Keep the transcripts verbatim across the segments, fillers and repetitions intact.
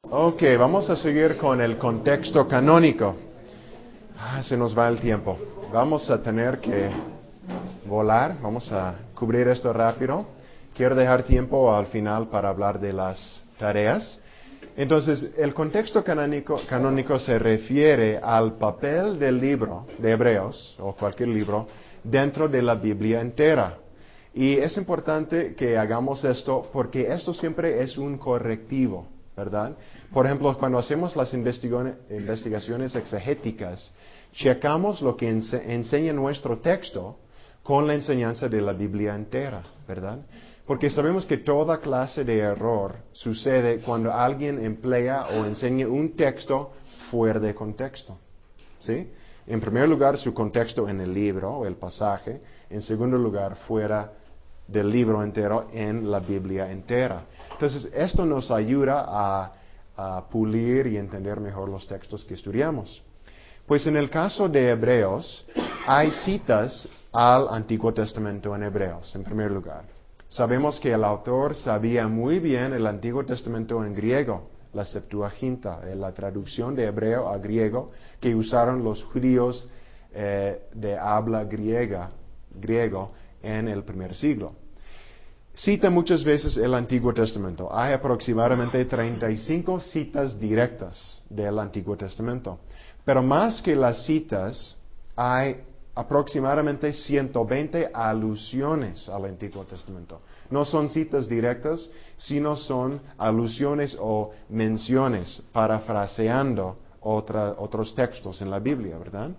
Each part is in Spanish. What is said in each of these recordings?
Ok, vamos a seguir con el contexto canónico. Ah, se nos va el tiempo. Vamos a tener que volar, vamos a cubrir esto rápido. Quiero dejar tiempo al final para hablar de las tareas. Entonces, el contexto canónico, canónico se refiere al papel del libro de Hebreos, o cualquier libro, dentro de la Biblia entera. Y es importante que hagamos esto porque esto siempre es un correctivo, ¿verdad? Por ejemplo, cuando hacemos las investigaciones exegéticas, checamos lo que ense- enseña nuestro texto con la enseñanza de la Biblia entera, ¿verdad? Porque sabemos que toda clase de error sucede cuando alguien emplea o enseña un texto fuera de contexto, ¿sí? En primer lugar, su contexto en el libro o el pasaje. En segundo lugar, fuera del libro entero en la Biblia entera. Entonces, esto nos ayuda a, a pulir y entender mejor los textos que estudiamos. Pues en el caso de Hebreos, hay citas al Antiguo Testamento en Hebreos, en primer lugar. Sabemos que el autor sabía muy bien el Antiguo Testamento en griego, la Septuaginta, la traducción de hebreo a griego que usaron los judíos eh, de habla griega, griego en el primer siglo. Cita muchas veces el Antiguo Testamento. Hay aproximadamente treinta y cinco citas directas del Antiguo Testamento. Pero más que las citas, hay aproximadamente ciento veinte alusiones al Antiguo Testamento. No son citas directas, sino son alusiones o menciones, parafraseando otra, otros textos en la Biblia, ¿verdad?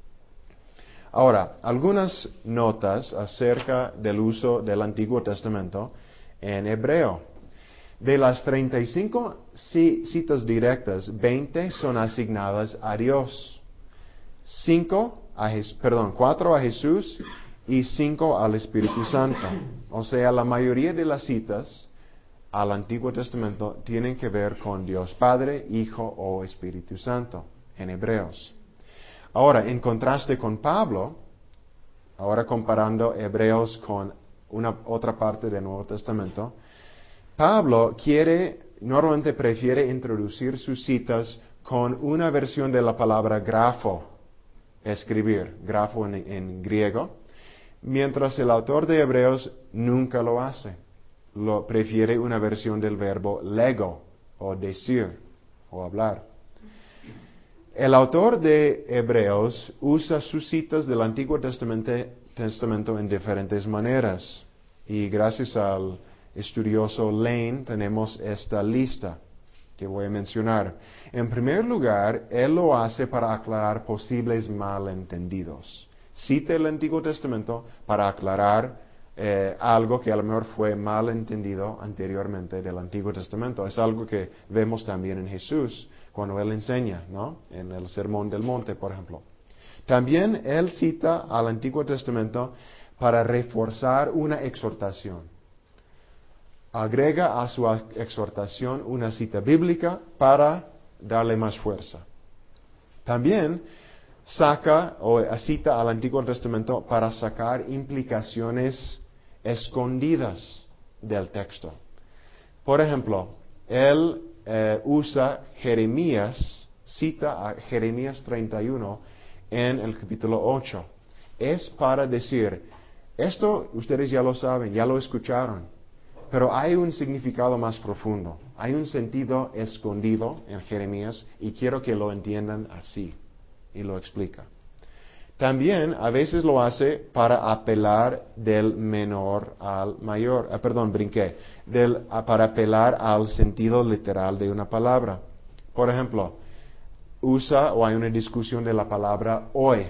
Ahora, algunas notas acerca del uso del Antiguo Testamento en hebreo. De las treinta y cinco citas directas, veinte son asignadas a Dios. Cinco a, perdón, cuatro a Jesús y cinco al Espíritu Santo. O sea, la mayoría de las citas al Antiguo Testamento tienen que ver con Dios Padre, Hijo o Espíritu Santo en Hebreos. Ahora, en contraste con Pablo, ahora comparando Hebreos con una otra parte del Nuevo Testamento, Pablo quiere, normalmente prefiere introducir sus citas con una versión de la palabra grafo, escribir, grafo en, en griego, mientras el autor de Hebreos nunca lo hace. Lo prefiere una versión del verbo lego, o decir, o hablar. El autor de Hebreos usa sus citas del Antiguo Testamento, Testamento en diferentes maneras. Y gracias al estudioso Lane tenemos esta lista que voy a mencionar. En primer lugar, él lo hace para aclarar posibles malentendidos. Cita el Antiguo Testamento para aclarar eh, algo que a lo mejor fue malentendido anteriormente del Antiguo Testamento. Es algo que vemos también en Jesús cuando Él enseña, ¿no? En el Sermón del Monte, por ejemplo. También Él cita al Antiguo Testamento para reforzar una exhortación. Agrega a su exhortación una cita bíblica para darle más fuerza. También saca o cita al Antiguo Testamento para sacar implicaciones escondidas del texto. Por ejemplo, él eh, usa Jeremías, cita a Jeremías treinta y uno en el capítulo ocho. Es para decir, esto ustedes ya lo saben, ya lo escucharon, pero hay un significado más profundo, hay un sentido escondido en Jeremías y quiero que lo entiendan así. Y lo explica. También a veces lo hace para apelar del menor al mayor. Ah, perdón, brinqué. Del, para apelar al sentido literal de una palabra. Por ejemplo, usa o hay una discusión de la palabra hoy.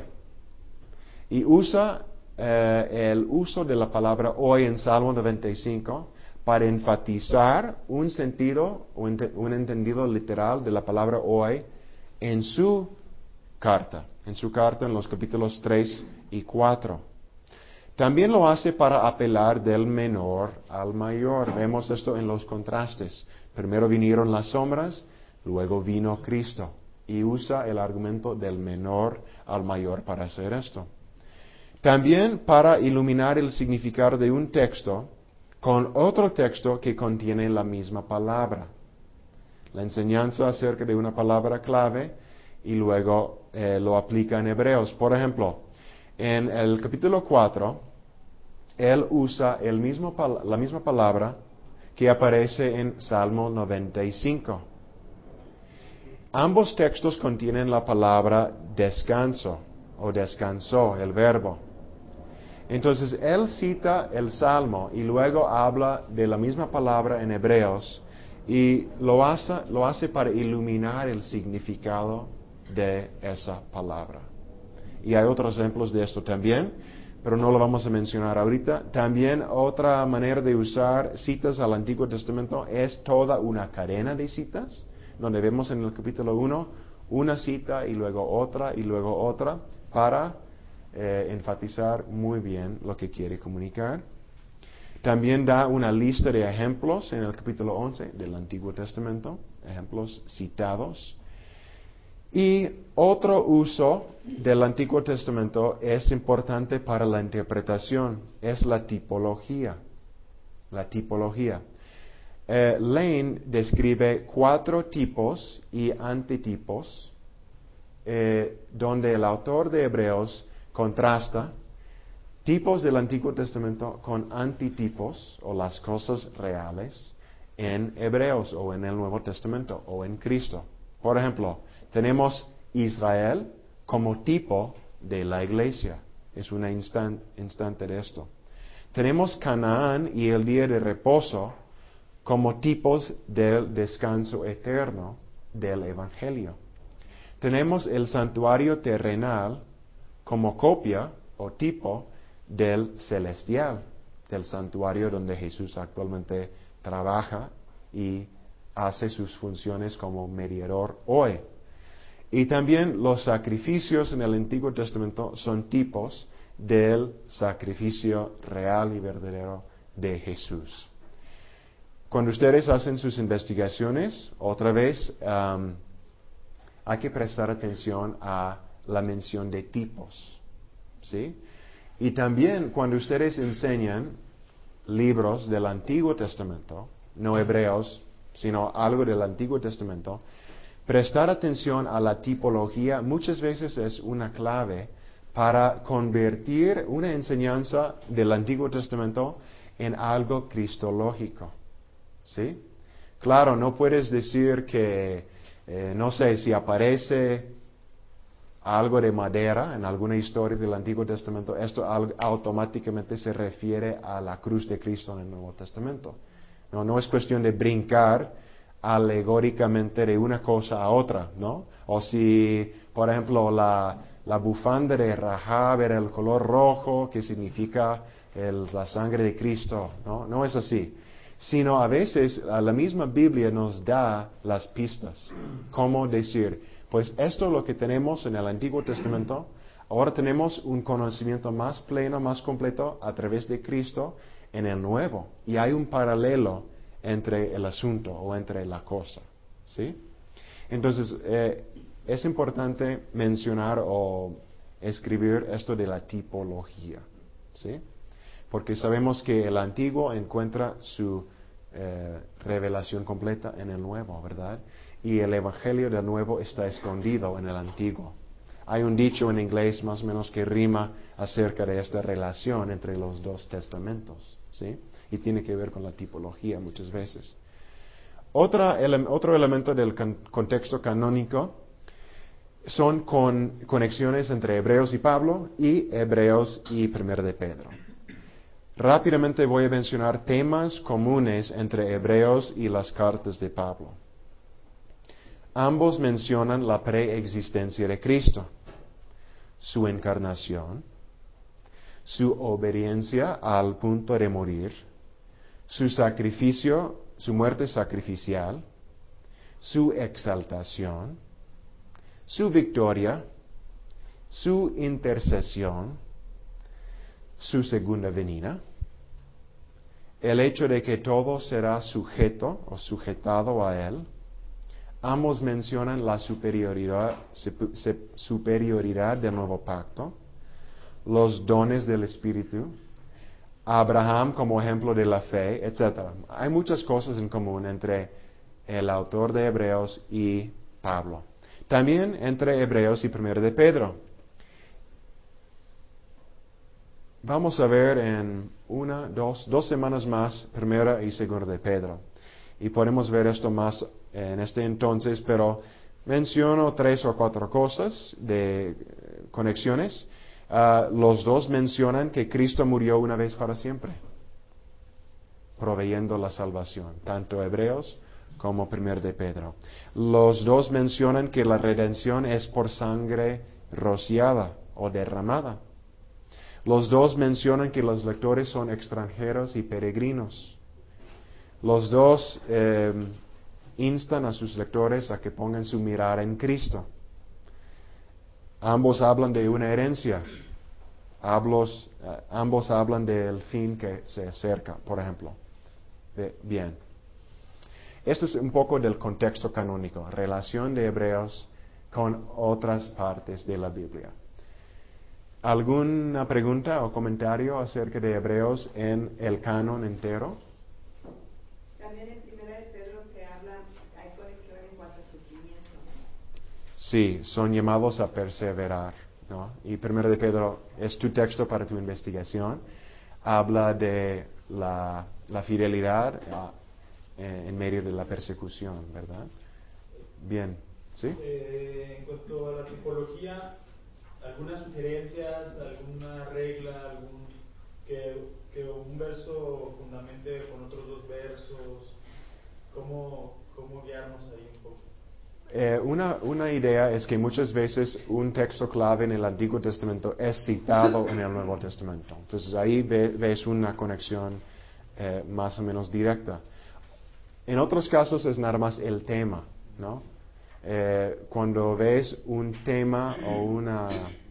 Y usa eh, el uso de la palabra hoy en Salmo noventa y cinco para enfatizar un sentido, un, un entendido literal de la palabra hoy en su carta, en su carta en los capítulos tres y cuatro. También lo hace para apelar del menor al mayor. Vemos esto en los contrastes. Primero vinieron las sombras, luego vino Cristo. Y usa el argumento del menor al mayor para hacer esto. También para iluminar el significado de un texto con otro texto que contiene la misma palabra. la enseñanza acerca de una palabra clave y luego eh, lo aplica en Hebreos. Por ejemplo, en el capítulo cuatro, él usa el mismo, la misma palabra que aparece en Salmo noventa y cinco. Ambos textos contienen la palabra descanso o descansó, el verbo. Entonces, él cita el Salmo y luego habla de la misma palabra en Hebreos y lo hace, lo hace para iluminar el significado de esa palabra. Y hay otros ejemplos de esto también, pero no lo vamos a mencionar ahorita. También otra manera de usar citas al Antiguo Testamento es toda una cadena de citas, donde vemos en el capítulo uno una cita y luego otra y luego otra para eh, enfatizar muy bien lo que quiere comunicar. También da una lista de ejemplos en el capítulo once del Antiguo Testamento, ejemplos citados. Y otro uso del Antiguo Testamento es importante para la interpretación, es la tipología. La tipología. Eh, Lane describe cuatro tipos y antitipos, eh, donde el autor de Hebreos contrasta tipos del Antiguo Testamento con antitipos o las cosas reales en Hebreos o en el Nuevo Testamento o en Cristo. Por ejemplo, tenemos Israel como tipo de la iglesia. Es un instan- instante de esto. Tenemos Canaán y el día de reposo como tipos del descanso eterno del Evangelio. Tenemos el santuario terrenal como copia o tipo del celestial, del santuario donde Jesús actualmente trabaja y hace sus funciones como mediador hoy. Y también los sacrificios en el Antiguo Testamento son tipos del sacrificio real y verdadero de Jesús. Cuando ustedes hacen sus investigaciones, otra vez um, hay que prestar atención a la mención de tipos, ¿sí? Y también cuando ustedes enseñan libros del Antiguo Testamento, no hebreos, sino algo del Antiguo Testamento, prestar atención a la tipología muchas veces es una clave para convertir una enseñanza del Antiguo Testamento en algo cristológico. ¿Sí? Claro, no puedes decir que, eh, no sé, si aparece algo de madera en alguna historia del Antiguo Testamento, esto automáticamente se refiere a la cruz de Cristo en el Nuevo Testamento. No, no es cuestión de brincar alegóricamente de una cosa a otra, ¿no? O si, por ejemplo, la, la bufanda de Rahab era el color rojo, que significa el, la sangre de Cristo, ¿no? No es así. Sino a veces la misma Biblia nos da las pistas. ¿Cómo decir? Pues esto es lo que tenemos en el Antiguo Testamento. Ahora tenemos un conocimiento más pleno, más completo a través de Cristo en el Nuevo. Y hay un paralelo entre el asunto o entre la cosa. ¿Sí? Entonces, eh, es importante mencionar o escribir esto de la tipología. ¿Sí? Porque sabemos que el Antiguo encuentra su eh, revelación completa en el Nuevo, ¿verdad? Y el Evangelio del Nuevo está escondido en el Antiguo. Hay un dicho en inglés más o menos que rima acerca de esta relación entre los dos testamentos, ¿sí? Y tiene que ver con la tipología muchas veces. Otra ele- otro elemento del can- contexto canónico son con conexiones entre Hebreos y Pablo y Hebreos y Primera de Pedro. Rápidamente voy a mencionar temas comunes entre Hebreos y las cartas de Pablo. Ambos mencionan la preexistencia de Cristo, su encarnación, su obediencia al punto de morir, su sacrificio, su muerte sacrificial, su exaltación, su victoria, su intercesión, su segunda venida, el hecho de que todo será sujeto o sujetado a Él. Ambos mencionan la superioridad, superioridad del nuevo pacto, los dones del Espíritu, Abraham como ejemplo de la fe, etcétera. Hay muchas cosas en común entre el autor de Hebreos y Pablo. También entre Hebreos y Primera de Pedro. Vamos a ver en una, dos, dos semanas más Primera y Segunda de Pedro. Y podemos ver esto más en este entonces, pero menciono tres o cuatro cosas de conexiones. Uh, los dos mencionan que Cristo murió una vez para siempre, proveyendo la salvación, tanto Hebreos como Primera de Pedro. Los dos mencionan que la redención es por sangre rociada o derramada. Los dos mencionan que los lectores son extranjeros y peregrinos. Los dos eh, instan a sus lectores a que pongan su mirada en Cristo. Ambos hablan de una herencia. Ambos, eh, ambos hablan del fin que se acerca, por ejemplo. De, bien. Esto es un poco del contexto canónico, relación de Hebreos con otras partes de la Biblia. ¿Alguna pregunta o comentario acerca de Hebreos en el canon entero? También en Primera de Pedro se habla, hay conexión en cuanto a sufrimiento. Sí, son llamados a perseverar, ¿no? Y Primera de Pedro es tu texto para tu investigación. Habla de la, la fidelidad uh, en medio de la persecución, ¿verdad? Bien, ¿sí? Eh, en cuanto a la tipología, ¿algunas sugerencias, alguna regla, algún que, que un verso fundamente con otros dos versos? ¿Cómo, cómo guiarnos ahí un poco? Eh, una, una idea es que muchas veces un texto clave en el Antiguo Testamento es citado en el Nuevo Testamento. Entonces ahí ve, ves una conexión eh, más o menos directa. En otros casos es nada más el tema, ¿no? Eh, cuando ves un tema o una,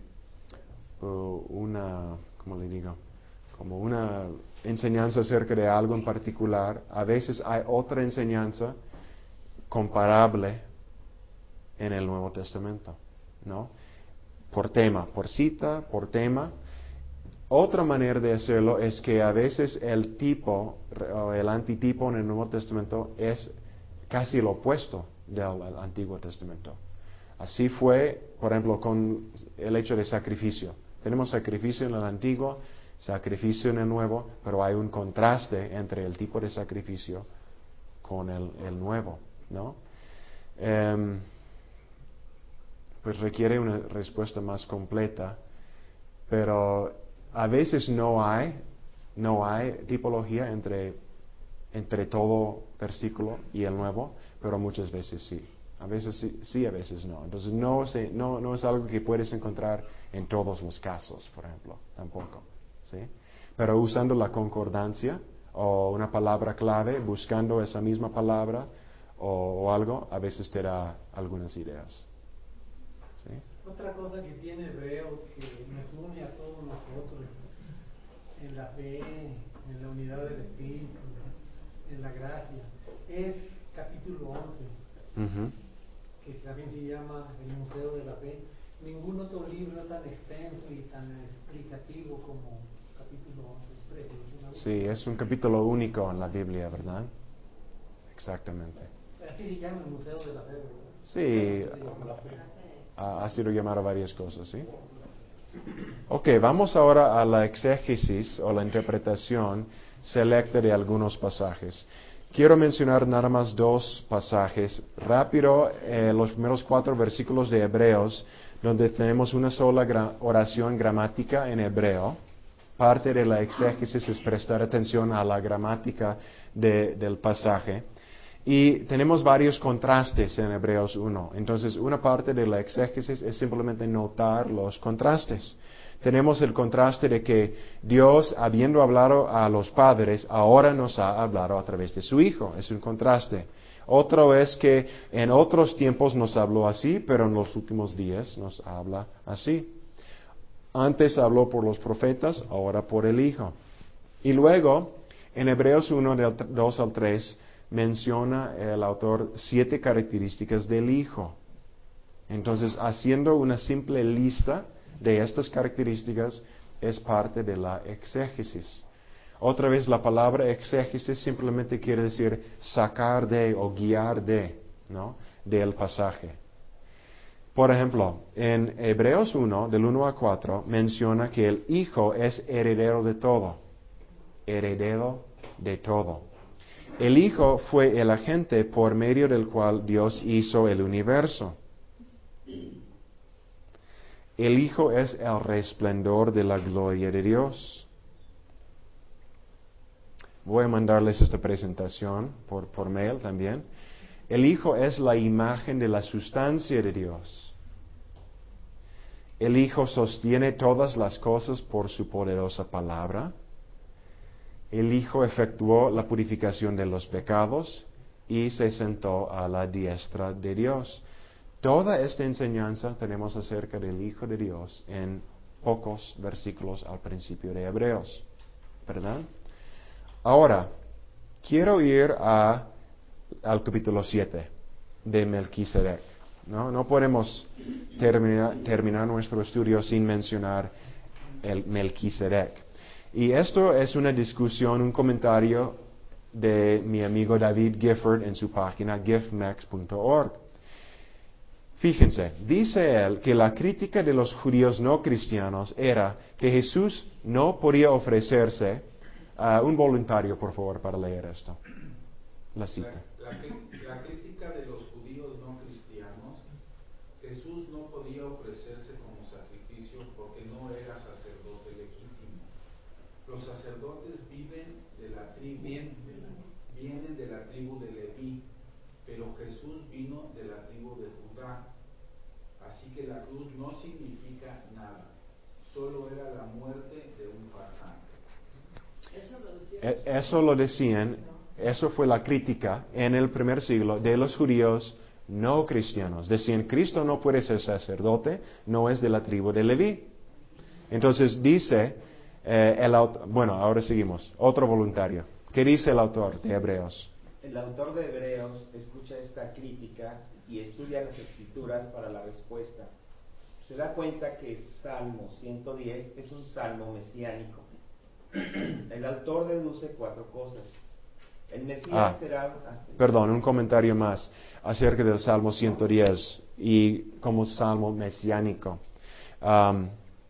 o una, ¿cómo le digo? Como una enseñanza acerca de algo en particular, a veces hay otra enseñanza comparable en el Nuevo Testamento, ¿no? Por tema, por cita, por tema. Otra manera de hacerlo es que a veces el tipo o el antitipo en el Nuevo Testamento es casi lo opuesto del Antiguo Testamento. Así fue, por ejemplo, con el hecho de sacrificio. Tenemos sacrificio en el Antiguo, sacrificio en el Nuevo, pero hay un contraste entre el tipo de sacrificio con el, el Nuevo, ¿no? Um, pues requiere una respuesta más completa, pero a veces no hay, no hay tipología entre, entre todo versículo y el Nuevo, pero muchas veces sí. A veces sí, sí a veces no. Entonces no, se, no, no es algo que puedes encontrar en todos los casos, por ejemplo, tampoco, ¿sí? Pero usando la concordancia o una palabra clave, buscando esa misma palabra o, o algo, a veces te da algunas ideas. ¿Sí? Otra cosa que tiene Hebreo que nos une a todos nosotros en la fe, en la unidad del Espíritu, en la gracia, es capítulo once, Uh-huh. que también se llama el Museo de la Fe. Ningún otro libro es tan extenso y tan explicativo como capítulo once. Precioso, ¿no? Sí, es un capítulo único en la Biblia, ¿verdad? Exactamente. Así se llama el Museo de la Fe, ¿verdad? Sí, ha, ha sido llamado varias cosas, ¿sí? Ok, vamos ahora a la exégesis o la interpretación selecta de algunos pasajes. Quiero mencionar nada más dos pasajes. Rápido, eh, los primeros cuatro versículos de Hebreos, donde tenemos una sola gra- oración gramática en hebreo. Parte de la exégesis es prestar atención a la gramática de, del pasaje. Y tenemos varios contrastes en Hebreos uno. Entonces, una parte de la exégesis es simplemente notar los contrastes. Tenemos el contraste de que Dios, habiendo hablado a los padres, ahora nos ha hablado a través de su Hijo. Es un contraste. Otro es que en otros tiempos nos habló así, pero en los últimos días nos habla así. Antes habló por los profetas, ahora por el Hijo. Y luego, en Hebreos uno, del dos al tres, menciona el autor siete características del Hijo. Entonces, haciendo una simple lista de estas características es parte de la exégesis. Otra vez la palabra exégesis simplemente quiere decir sacar de o guiar de, ¿no? Del pasaje. Por ejemplo, en Hebreos uno, del uno a cuatro, menciona que el Hijo es heredero de todo. Heredero de todo. El Hijo fue el agente por medio del cual Dios hizo el universo. El Hijo es el resplandor de la gloria de Dios. Voy a mandarles esta presentación por, por mail también. El Hijo es la imagen de la sustancia de Dios. El Hijo sostiene todas las cosas por su poderosa palabra. El Hijo efectuó la purificación de los pecados y se sentó a la diestra de Dios. Toda esta enseñanza tenemos acerca del Hijo de Dios en pocos versículos al principio de Hebreos, ¿verdad? Ahora, quiero ir a, al capítulo siete de Melquisedec. No, no podemos terminar, terminar nuestro estudio sin mencionar el Melquisedec. Y esto es una discusión, un comentario de mi amigo David Gifford en su página giffmex punto org. Fíjense, dice él que la crítica de los judíos no cristianos era que Jesús no podía ofrecerse. Uh, un voluntario, por favor, para leer esto. La cita. La, la, la crítica de los judíos no cristianos, Jesús no podía ofrecerse como sacrificio porque no era sacerdote legítimo. Los sacerdotes viven de la tribu, Bien. de la, vienen de la tribu de Leví, pero Jesús vino de la tribu de Judá. Así que la cruz no significa nada, solo era la muerte de un farsante. Eso lo decían. Eso lo decían, eso fue la crítica en el primer siglo de los judíos no cristianos. Decían, Cristo no puede ser sacerdote, no es de la tribu de Leví. Entonces dice, eh, el autor, bueno, ahora seguimos, otro voluntario. ¿Qué dice el autor de Hebreos? El autor de Hebreos escucha esta crítica y estudia las escrituras para la respuesta. Se da cuenta que Salmo ciento diez es un salmo mesiánico. El autor deduce cuatro cosas. El Mesías ah, será... Perdón, un comentario más acerca del Salmo ciento diez y como salmo mesiánico. Um,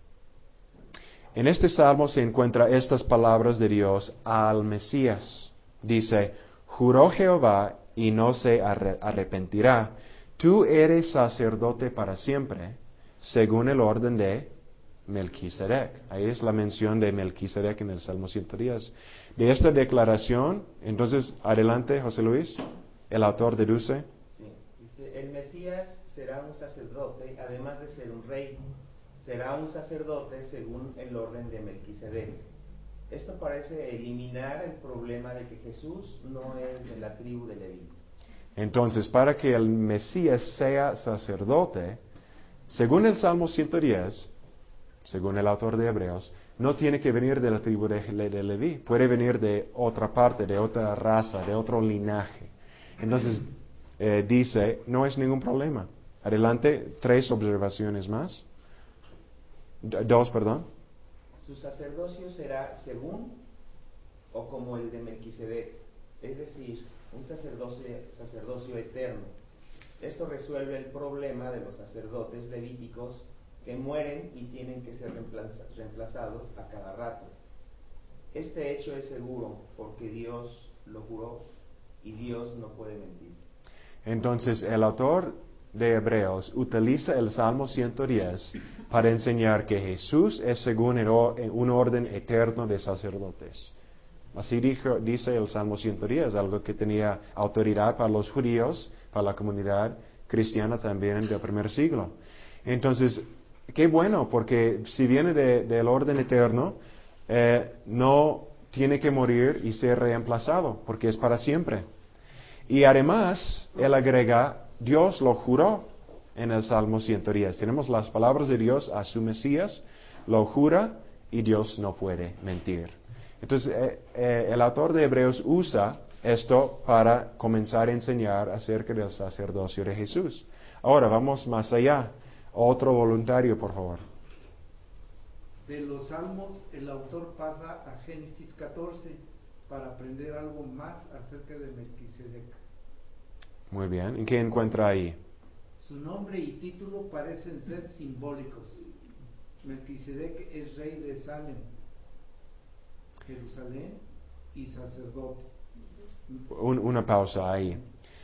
en este salmo se encuentran estas palabras de Dios al Mesías. Dice, juró Jehová y no se arrepentirá. Tú eres sacerdote para siempre, según el orden de Melquisedec. Ahí es la mención de Melquisedec en el Salmo ciento diez. De esta declaración, entonces, adelante, José Luis, el autor deduce. Sí, dice, el Mesías será un sacerdote, además de ser un rey. Será un sacerdote según el orden de Melquisedec. Esto parece eliminar el problema de que Jesús no es de la tribu de Leví. Entonces, para que el Mesías sea sacerdote, según el Salmo ciento diez, según el autor de Hebreos, no tiene que venir de la tribu de, de Leví, puede venir de otra parte, de otra raza, de otro linaje. Entonces, eh, dice, no es ningún problema. Adelante, tres observaciones más. D- dos, perdón. Su sacerdocio será según o como el de Melquisedec, es decir, un sacerdocio, sacerdocio eterno. Esto resuelve el problema de los sacerdotes levíticos que mueren y tienen que ser reemplazados a cada rato. Este hecho es seguro porque Dios lo juró y Dios no puede mentir. Entonces, el autor de Hebreos utiliza el Salmo ciento diez para enseñar que Jesús es según un orden eterno de sacerdotes. Así dijo, dice el Salmo ciento diez, algo que tenía autoridad para los judíos, para la comunidad cristiana también del primer siglo. Entonces, qué bueno, porque si viene de, del orden eterno, eh, no tiene que morir y ser reemplazado, porque es para siempre. Y además, él agrega, Dios lo juró en el Salmo ciento diez. Tenemos las palabras de Dios a su Mesías, lo jura y Dios no puede mentir. Entonces, eh, eh, el autor de Hebreos usa esto para comenzar a enseñar acerca del sacerdocio de Jesús. Ahora, vamos más allá. Otro voluntario, por favor. De los Salmos, el autor pasa a Génesis catorce para aprender algo más acerca de Melquisedec. Muy bien. ¿Y qué encuentra ahí? Su nombre y título parecen ser simbólicos. Melquisedec es rey de Salem, Jerusalén y sacerdote. Un- una pausa ahí.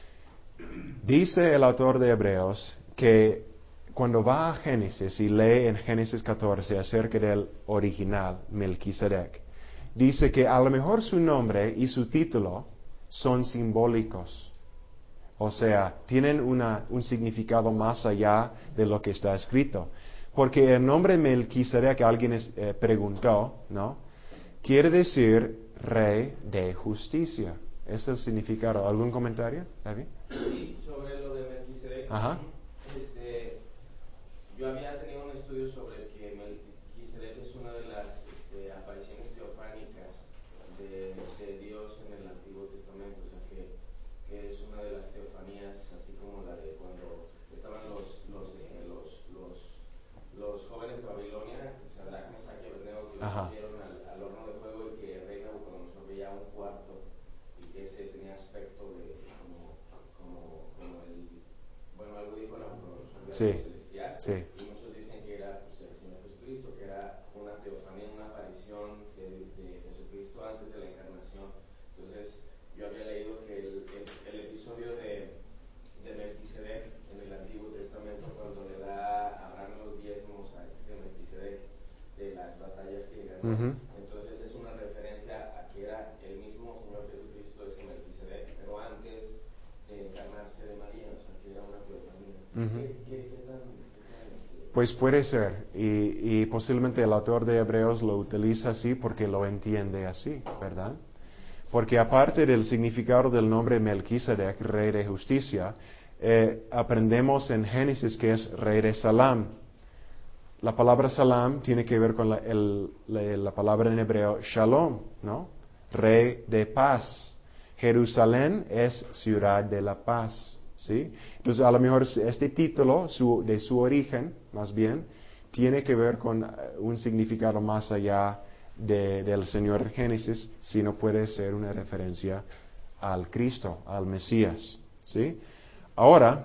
Dice el autor de Hebreos que cuando va a Génesis y lee en Génesis catorce acerca del original, Melquisedec, dice que a lo mejor su nombre y su título son simbólicos. O sea, tienen una, un significado más allá de lo que está escrito. Porque el nombre Melquisedec, alguien es, eh, preguntó, ¿no? Quiere decir rey de justicia. Ese es el significado. ¿Algún comentario, David? Sí, sobre lo de Melquisedec. Ajá. Este, yo había tenido un estudio sobre que Melquisedec es una de las este, apariciones teofánicas de, de Dios en el Antiguo Testamento, o sea que, que es una de las teofanías, así como la de cuando estaban los los este, los, los, los jóvenes de Babilonia, Sadrach, Mesach y Abednego, que los Ajá. metieron al, al horno de fuego y que el rey Nabucodonosor veía un cuarto y que ese tenía aspecto de como, como, como el, bueno, algo dijo Nabucodonosor de Sí, algo celestial, sí. y muchos dicen que era pues, el Señor Jesucristo, que era una teofanía, una aparición de, de Jesucristo antes de la encarnación. Entonces yo había leído que el, el, el episodio de, de Melquisedec en el Antiguo Testamento, cuando le da a Abraham los diezmos a este Melquisedec de las batallas que ganó, Ujú. entonces es una referencia a que era el mismo Señor Jesucristo, ese Melquisedec, pero antes de encarnarse de María, o sea que era una teofanía. Ujú. ¿Qué, qué, qué tan, qué tan este, Pues puede ser, y, y posiblemente el autor de Hebreos lo utiliza así porque lo entiende así, ¿verdad? Porque aparte del significado del nombre Melquisedec, rey de justicia, eh, aprendemos en Génesis que es rey de Salam. La palabra Salam tiene que ver con la, el- la, la palabra en hebreo Shalom, ¿no? Rey de paz. Jerusalén es ciudad de la paz, ¿sí? Entonces, a lo mejor este título, su, de su origen, más bien, tiene que ver con eh, un significado más allá de- del Señor de Génesis, sino puede ser una referencia al Cristo, al Mesías, ¿sí? Ahora,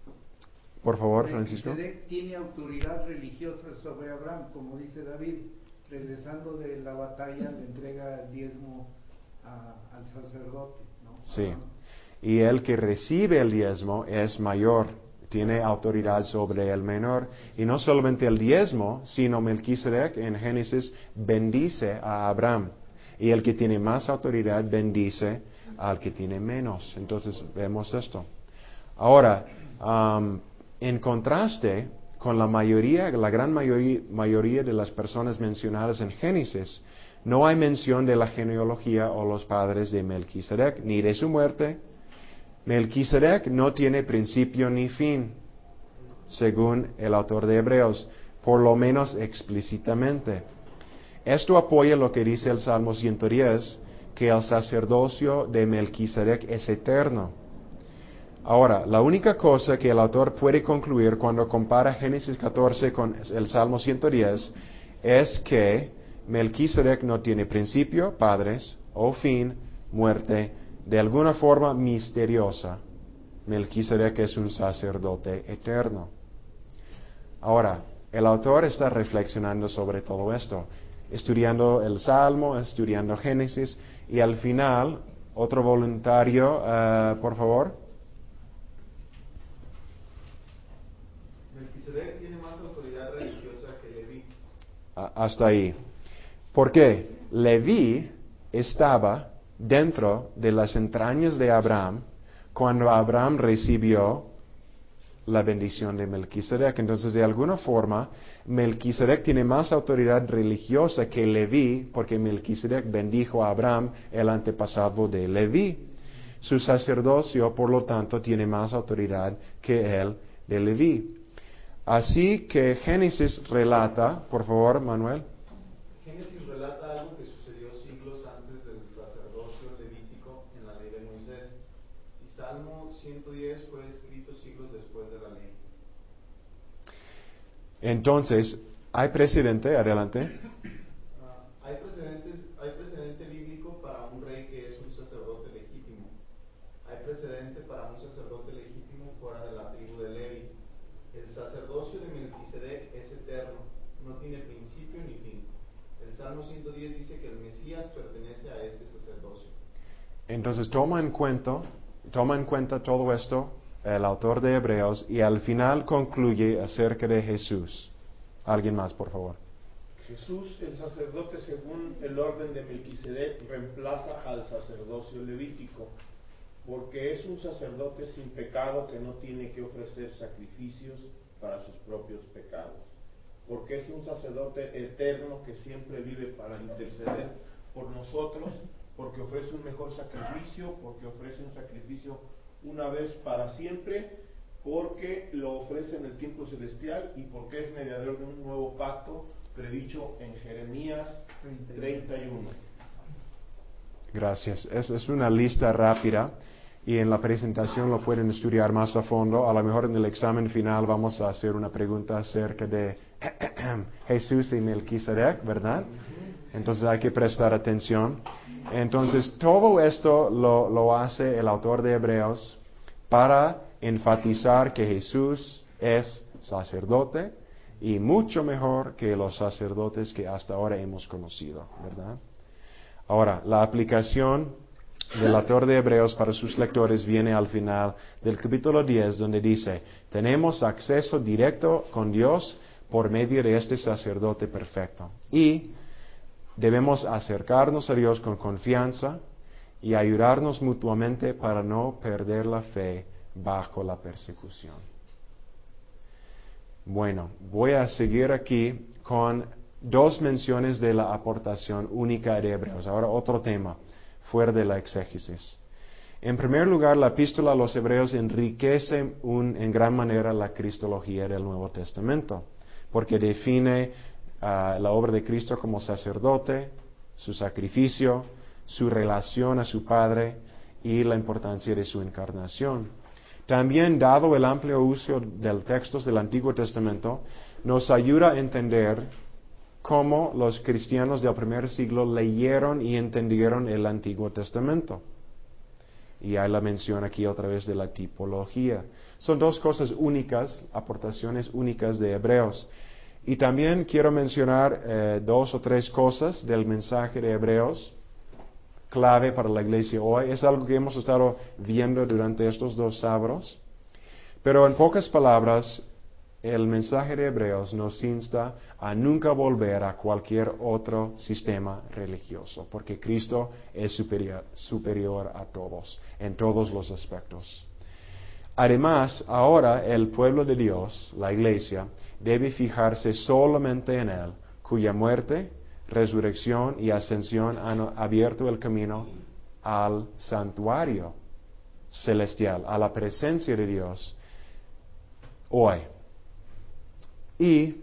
por favor, Francisco. Melquisedec tiene autoridad religiosa sobre Abraham, como dice David, regresando de la batalla le entrega el diezmo a- al sacerdote, ¿no? Sí. Abraham. Y el que recibe el diezmo es mayor, tiene autoridad sobre el menor. Y no solamente el diezmo, sino Melquisedec en Génesis bendice a Abraham. Y el que tiene más autoridad bendice al que tiene menos. Entonces vemos esto. Ahora, um, en contraste con la mayoría, la gran mayoría, mayoría de las personas mencionadas en Génesis, no hay mención de la genealogía o los padres de Melquisedec, ni de su muerte. Melquisedec no tiene principio ni fin, según el autor de Hebreos, por lo menos explícitamente. Esto apoya lo que dice el Salmo ciento diez, que el sacerdocio de Melquisedec es eterno. Ahora, la única cosa que el autor puede concluir cuando compara Génesis catorce con el Salmo ciento diez es que Melquisedec no tiene principio, padres, o fin, muerte, de alguna forma misteriosa. Melquisedec es un sacerdote eterno. Ahora, el autor está reflexionando sobre todo esto, estudiando el Salmo, estudiando Génesis, y al final, otro voluntario, uh, por favor. Melquisedec tiene más autoridad religiosa que Leví. Hasta ahí. ¿Por qué? Leví estaba dentro de las entrañas de Abraham cuando Abraham recibió la bendición de Melquisedec. Entonces, de alguna forma, Melquisedec tiene más autoridad religiosa que Leví, porque Melquisedec bendijo a Abraham, el antepasado de Leví. Su sacerdocio, por lo tanto, tiene más autoridad que el de Leví. Así que Génesis relata, por favor, Manuel. Génesis relata algo que sucedió siglos antes del sacerdocio levítico en la ley de Moisés, y Salmo ciento diez fue escrito siglos después de la ley. Entonces, Hay precedente, adelante. Uh, hay, precedentes, hay precedente bíblico para un rey que es un sacerdote legítimo. Hay precedente para un sacerdote legítimo fuera de la tribu de Levi. El sacerdocio de Melquisedec es eterno, no tiene principio ni fin. El Salmo ciento diez dice que el Mesías pertenece a este sacerdocio. Entonces toma en cuenta, toma en cuenta todo esto el autor de Hebreos y al final concluye acerca de Jesús. Alguien más, por favor. Jesús, el sacerdote según el orden de Melquisedec, reemplaza al sacerdocio levítico, porque es un sacerdote sin pecado que no tiene que ofrecer sacrificios para sus propios pecados, porque es un sacerdote eterno que siempre vive para interceder por nosotros, porque ofrece un mejor sacrificio, porque ofrece un sacrificio una vez para siempre, porque lo ofrece en el tiempo celestial y porque es mediador de un nuevo pacto predicho en Jeremías treinta y uno. Gracias. Es, es una lista rápida y en la presentación lo pueden estudiar más a fondo. A lo mejor en el examen final vamos a hacer una pregunta acerca de Jesús y Melquisedec, ¿verdad? Entonces hay que prestar atención. Entonces todo esto lo, lo hace el autor de Hebreos para enfatizar que Jesús es sacerdote y mucho mejor que los sacerdotes que hasta ahora hemos conocido, ¿verdad? Ahora, la aplicación del autor de Hebreos para sus lectores viene al final del capítulo diez, donde dice, tenemos acceso directo con Dios por medio de este sacerdote perfecto. Y debemos acercarnos a Dios con confianza y ayudarnos mutuamente para no perder la fe bajo la persecución. Bueno, voy a seguir aquí con dos menciones de la aportación única de Hebreos. Ahora otro tema, fuera de la exégesis. En primer lugar, la epístola a los Hebreos enriquece un, en gran manera la cristología del Nuevo Testamento, porque define uh, la obra de Cristo como sacerdote, su sacrificio, su relación a su Padre y la importancia de su encarnación. También, dado el amplio uso de textos del Antiguo Testamento, nos ayuda a entender cómo los cristianos del primer siglo leyeron y entendieron el Antiguo Testamento. Y hay la mención aquí otra vez de la tipología. Son dos cosas únicas, aportaciones únicas de Hebreos. Y también quiero mencionar eh, dos o tres cosas del mensaje de Hebreos, clave para la iglesia hoy. Es algo que hemos estado viendo durante estos dos sábados. Pero en pocas palabras, el mensaje de Hebreos nos insta a nunca volver a cualquier otro sistema religioso, porque Cristo es superior, superior a todos, en todos los aspectos. Además, ahora el pueblo de Dios, la iglesia, debe fijarse solamente en Él, cuya muerte, resurrección y ascensión han abierto el camino al santuario celestial, a la presencia de Dios hoy. Y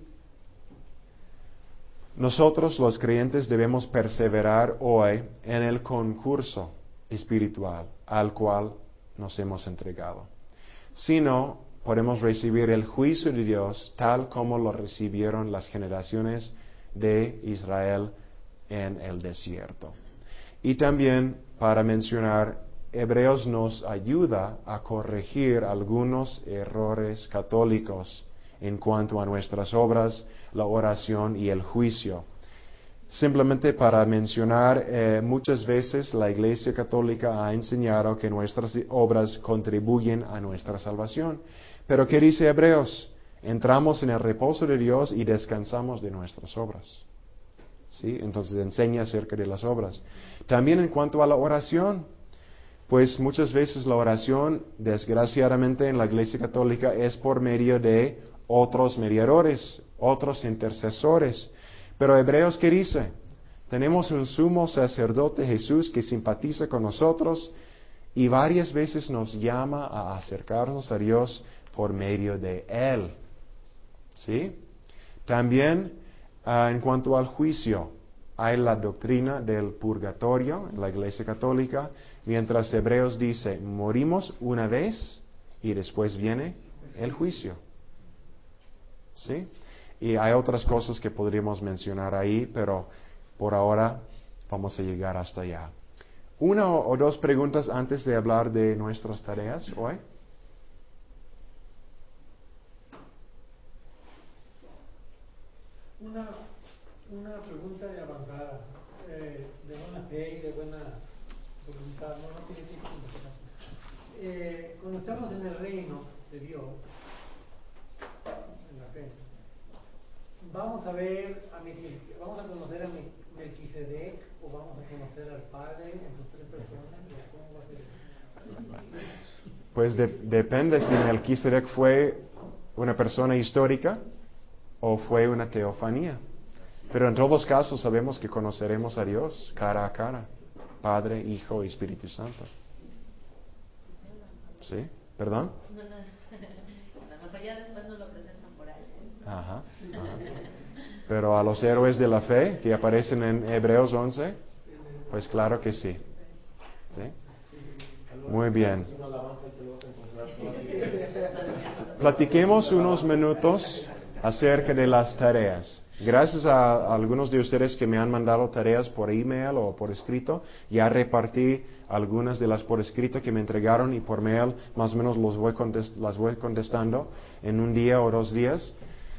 nosotros los creyentes debemos perseverar hoy en el concurso espiritual al cual nos hemos entregado. Si no, podemos recibir el juicio de Dios tal como lo recibieron las generaciones de Israel en el desierto. Y también, para mencionar, Hebreos nos ayuda a corregir algunos errores católicos en cuanto a nuestras obras, la oración y el juicio. Simplemente para mencionar, eh, muchas veces la Iglesia Católica ha enseñado que nuestras obras contribuyen a nuestra salvación. Pero ¿qué dice Hebreos? Entramos en el reposo de Dios y descansamos de nuestras obras. ¿Sí? Entonces enseña acerca de las obras. También en cuanto a la oración, pues muchas veces la oración, desgraciadamente en la Iglesia Católica, es por medio de otros mediadores, otros intercesores. Pero Hebreos, ¿qué dice? Tenemos un sumo sacerdote, Jesús, que simpatiza con nosotros y varias veces nos llama a acercarnos a Dios por medio de Él. ¿Sí? También, uh, en cuanto al juicio, hay la doctrina del purgatorio en la Iglesia Católica, mientras Hebreos dice, morimos una vez y después viene el juicio. ¿Sí? Y hay otras cosas que podríamos mencionar ahí, pero por ahora vamos a llegar hasta allá. Una o dos preguntas antes de hablar de nuestras tareas hoy. Una, una pregunta de avanzada, eh, de buena fe y de buena voluntad, no, no tiene tiempo. Eh, cuando estamos en el reino de Dios, en la fe, vamos a ver a Melqui- vamos a conocer a Melquisedec o vamos a conocer al Padre en sus tres personas. ¿Cómo va a ser? Pues de- depende si Melquisedec fue una persona histórica o fue una teofanía. Pero en todos los casos sabemos que conoceremos a Dios cara a cara, Padre, Hijo y Espíritu Santo. ¿Sí? ¿Perdón? No, no. A lo mejor ya después nos lo presentan por ahí. Ajá, ajá. Pero a los héroes de la fe que aparecen en Hebreos once, pues claro que sí. ¿Sí? Muy bien. Platiquemos unos minutos acerca de las tareas. Gracias a algunos de ustedes que me han mandado tareas por email o por escrito, ya repartí algunas de las por escrito que me entregaron y por mail más o menos los voy contest- las voy contestando en un día o dos días.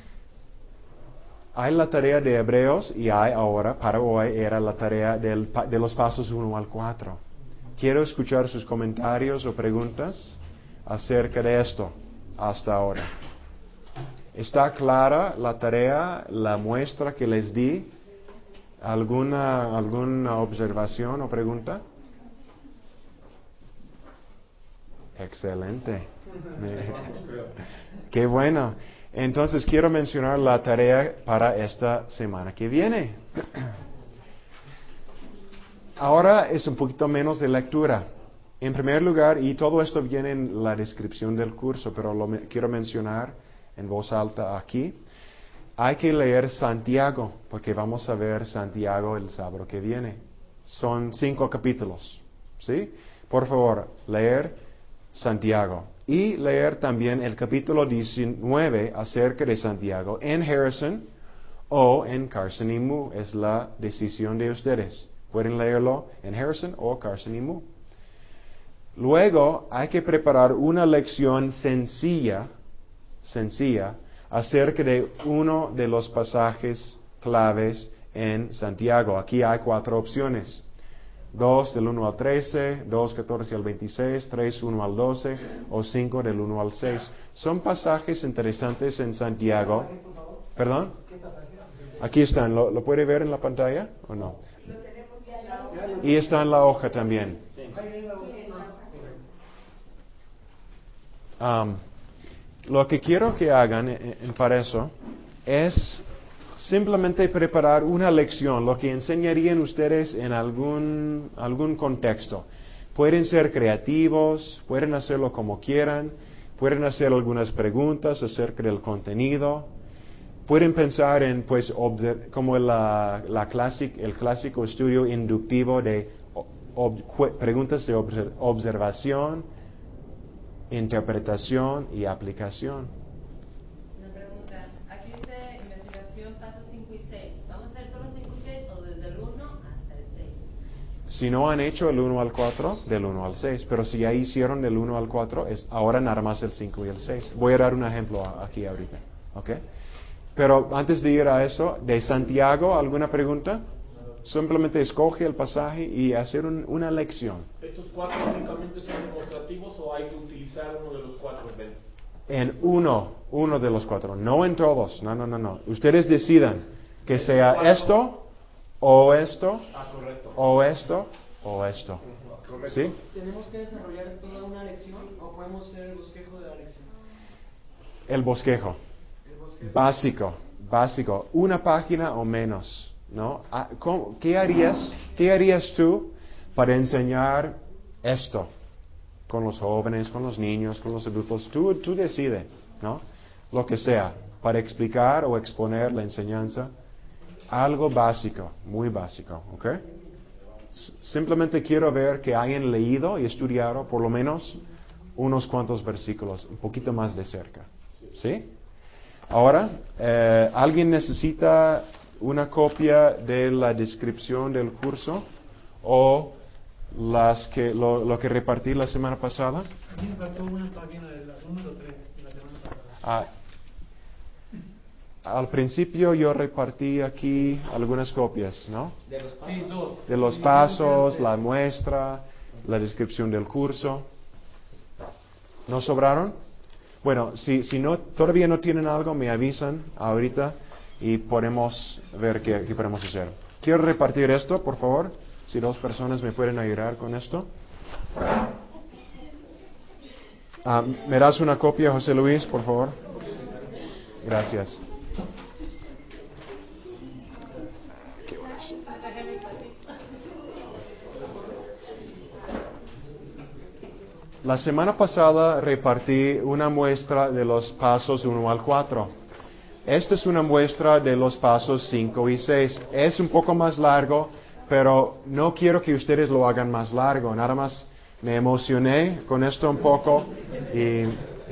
Hay la tarea de Hebreos y hay ahora, para hoy, era la tarea del, pa- de los pasos uno al cuatro. Quiero escuchar sus comentarios o preguntas acerca de esto hasta ahora. ¿Está clara la tarea, la muestra que les di? ¿Alguna, alguna observación o pregunta? Excelente. Qué bueno. Entonces quiero mencionar la tarea para esta semana que viene. Ahora es un poquito menos de lectura. En primer lugar, y todo esto viene en la descripción del curso, pero lo me- quiero mencionar en voz alta aquí. Hay que leer Santiago, porque vamos a ver Santiago el sábado que viene. Son cinco capítulos, ¿sí? Por favor, leer Santiago. Y leer también el capítulo diecinueve acerca de Santiago en Harrison o en Carson y Moo. Es la decisión de ustedes. Pueden leerlo en Harrison o Carson y Moo. Luego hay que preparar una lección sencilla, sencilla, acerca de uno de los pasajes claves en Santiago. Aquí hay cuatro opciones. dos del uno al trece, dos, catorce al veintiséis, tres, uno al doce o cinco del uno al seis. Son pasajes interesantes en Santiago. ¿Perdón? Aquí están. ¿Lo, lo puede ver en la pantalla o no? Y está en la hoja también. Um, lo que quiero que hagan en, en para eso es simplemente preparar una lección, lo que enseñarían ustedes en algún, algún contexto. Pueden ser creativos, pueden hacerlo como quieran, pueden hacer algunas preguntas acerca del contenido, pueden pensar en, pues, obser- como la, la clasic, el clásico estudio inductivo de ob- ob- preguntas de obser- observación, interpretación y aplicación. Una pregunta. Aquí dice investigación pasos cinco y seis. ¿Vamos a hacer solo cinco y seis o desde el uno hasta el seis? Si no han hecho el uno al cuatro, del uno al seis. Pero si ya hicieron del uno al cuatro, es ahora nada más el cinco y el seis. Voy a dar un ejemplo a- aquí ahorita. ¿Ok? Pero antes de ir a eso, de Santiago, ¿alguna pregunta? Simplemente escoge el pasaje y hacer un- una lección. ¿Estos cuatro únicamente son demostrativos o hay que utilizar uno de los cuatro, Ben? En uno, uno de los cuatro, no en todos. No, no, no, no. Ustedes decidan que sea esto, o esto, Ah, correcto. o esto, o esto. Correcto. ¿Sí? ¿Tenemos que desarrollar toda una lección o podemos ser el bosquejo de la lección? El bosquejo. El bosquejo. Básico, básico. Una página o menos. ¿No? Ah, ¿cómo- ¿Qué harías, qué harías tú para enseñar esto? Con los jóvenes, con los niños, con los adultos. Tú, tú decides, ¿no? Lo que sea, para explicar o exponer la enseñanza. Algo básico, muy básico, ¿ok? S- Simplemente quiero ver que hayan leído y estudiado por lo menos unos cuantos versículos, un poquito más de cerca. ¿Sí? Ahora, eh, ¿alguien necesita una copia de la descripción del curso o las que lo, lo que repartí la semana pasada? A mí me faltó una página de la número tres de la semana pasada. Ah, al principio yo repartí aquí algunas copias, ¿no? ¿De los pasos? Sí, dos. De los pasos, la muestra, la descripción del curso. ¿No sobraron? Bueno, si, si no, todavía no tienen algo, me avisan ahorita y podemos ver qué, qué podemos hacer. Quiero repartir esto, por favor. Si dos personas me pueden ayudar con esto. Ah, ¿me das una copia, José Luis, por favor? Gracias. ¿Qué horas? La semana pasada repartí una muestra de los pasos uno al cuatro. Esta es una muestra de los pasos cinco y seis. Es un poco más largo, pero no quiero que ustedes lo hagan más largo. Nada más me emocioné con esto un poco y,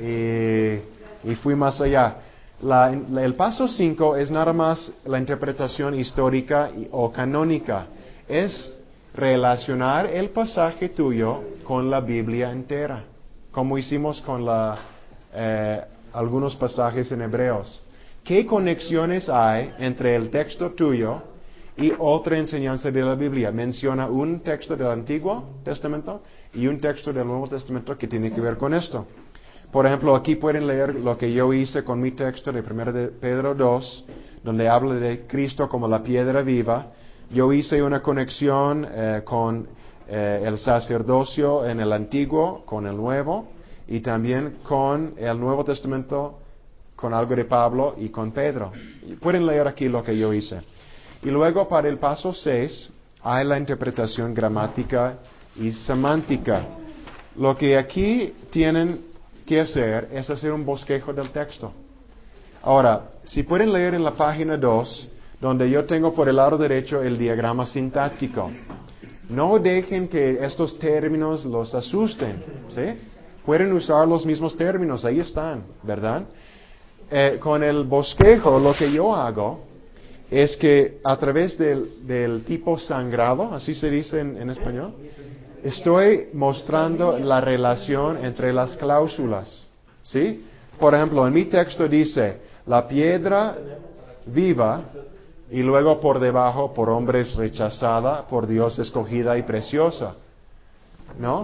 y, y fui más allá. La, la, el paso cinco es nada más la interpretación histórica y, o canónica. Es relacionar el pasaje tuyo con la Biblia entera, como hicimos con la, eh, algunos pasajes en Hebreos. ¿Qué conexiones hay entre el texto tuyo y otra enseñanza de la Biblia? Menciona un texto del Antiguo Testamento y un texto del Nuevo Testamento que tiene que ver con esto. Por ejemplo, aquí pueden leer lo que yo hice con mi texto de primera de Pedro dos, donde habla de Cristo como la piedra viva. Yo hice una conexión eh, con eh, el sacerdocio en el Antiguo, con el Nuevo, y también con el Nuevo Testamento, con algo de Pablo y con Pedro. Y pueden leer aquí lo que yo hice. Y luego para el paso seis hay la interpretación gramática y semántica. Lo que aquí tienen que hacer es hacer un bosquejo del texto. Ahora, si pueden leer en la página dos, donde yo tengo por el lado derecho el diagrama sintáctico. No dejen que estos términos los asusten, ¿sí? Pueden usar los mismos términos, ahí están, ¿verdad? Eh, con el bosquejo, lo que yo hago es que a través del, del tipo sangrado, así se dice en, en español, estoy mostrando la relación entre las cláusulas, ¿sí? Por ejemplo, en mi texto dice, la piedra viva, y luego por debajo, por hombres rechazada, por Dios escogida y preciosa. ¿No?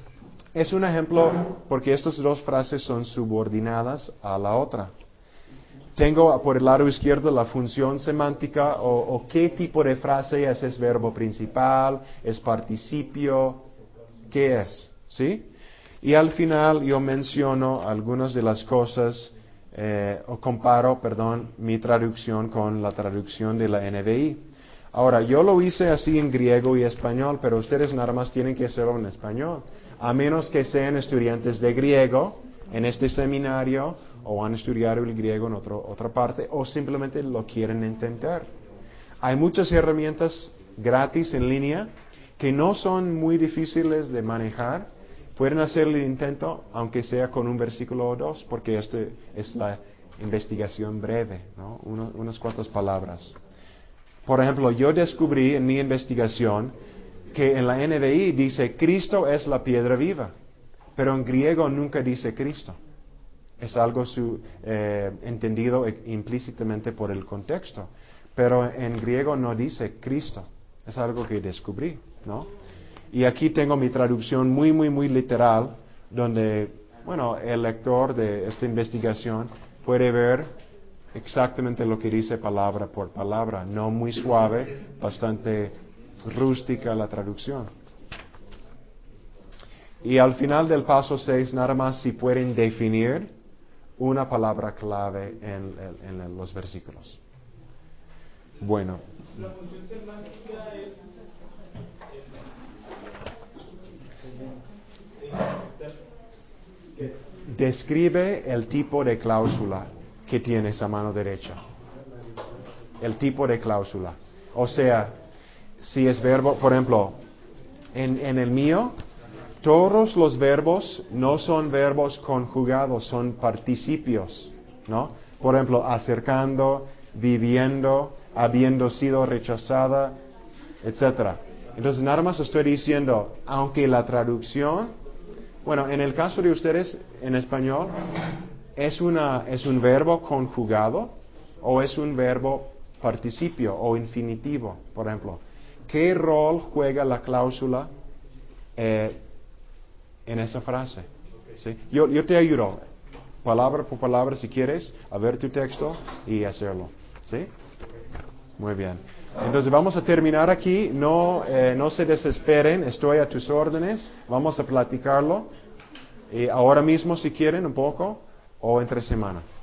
Es un ejemplo porque estas dos frases son subordinadas a la otra. Tengo por el lado izquierdo la función semántica o, o qué tipo de frase es. ¿Es verbo principal? ¿Es participio? ¿Qué es? ¿Sí? Y al final yo menciono algunas de las cosas Eh, o comparo, perdón, mi traducción con la traducción de la N V I. Ahora, yo lo hice así en griego y español, pero ustedes nada más tienen que hacerlo en español, a menos que sean estudiantes de griego en este seminario o han estudiado el griego en otro, otra parte o simplemente lo quieren intentar. Hay muchas herramientas gratis en línea que no son muy difíciles de manejar. Pueden hacer el intento, aunque sea con un versículo o dos, porque este es la investigación breve, ¿no? Uno, unas cuantas palabras. Por ejemplo, yo descubrí en mi investigación que en la N V I dice Cristo es la piedra viva, pero en griego nunca dice Cristo. Es algo su, eh, entendido implícitamente por el contexto, pero en griego no dice Cristo. Es algo que descubrí, ¿no? Y aquí tengo mi traducción muy, muy, muy literal, donde, bueno, el lector de esta investigación puede ver exactamente lo que dice palabra por palabra. No muy suave, bastante rústica la traducción. Y al final del paso seis, nada más si pueden definir una palabra clave en, en, en los versículos. Bueno. La función semántica es describe el tipo de cláusula que tienes a mano derecha. El tipo de cláusula. O sea, si es verbo, por ejemplo, en, en el mío, todos los verbos no son verbos conjugados, son participios. ¿no? Por ejemplo, acercando, viviendo, habiendo sido rechazada, etcétera. Entonces, nada más estoy diciendo, aunque la traducción, bueno, en el caso de ustedes en español, ¿es, una, es un verbo conjugado o es un verbo participio o infinitivo, por ejemplo? ¿Qué rol juega la cláusula eh, en esa frase? ¿Sí? Yo, yo te ayudo, palabra por palabra, si quieres, a ver tu texto y hacerlo. ¿Sí? Muy bien. Entonces vamos a terminar aquí. No, eh, no se desesperen, estoy a tus órdenes. Vamos a platicarlo. Y ahora mismo, si quieren, un poco, o entre semana.